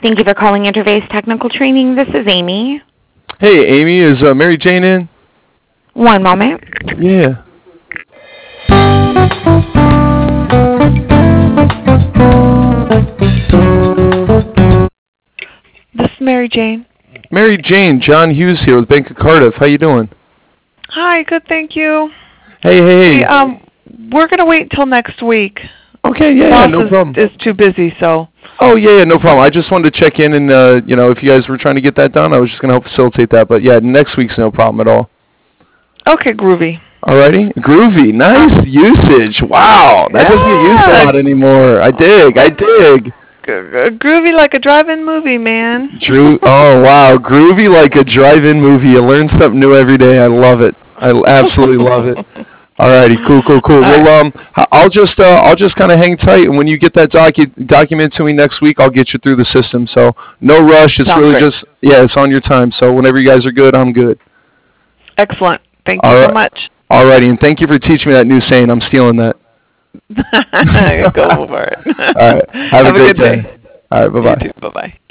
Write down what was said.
Thank you for calling Interface Technical Training. This is Amy. Hey, Amy, is Mary Jane in? One moment. Yeah. This is Mary Jane. Mary Jane, John Hughes here with Bank of Cardiff. How you doing? Hi, good, thank you. Hey. We're going to wait until next week. Okay, yeah, no problem. Is too busy, so. Oh, yeah, no problem. I just wanted to check in and, if you guys were trying to get that done, I was just going to help facilitate that. But, yeah, next week's no problem at all. Okay, groovy. Alrighty. Groovy. Nice usage. Wow. That doesn't get used a lot anymore. I dig. Groovy like a drive-in movie, man. Oh, wow. Groovy like a drive-in movie. You learn something new every day. I love it. I absolutely love it. Alrighty, cool. Well, I'll just kind of hang tight, and when you get that document to me next week, I'll get you through the system. So no rush. It's really just it's on your time. So whenever you guys are good, I'm good. Excellent. Thank you so much. Alrighty, and thank you for teaching me that new saying. I'm stealing that. Go for it. All right. Have a great day. All right. Bye-bye. You too. Bye-bye.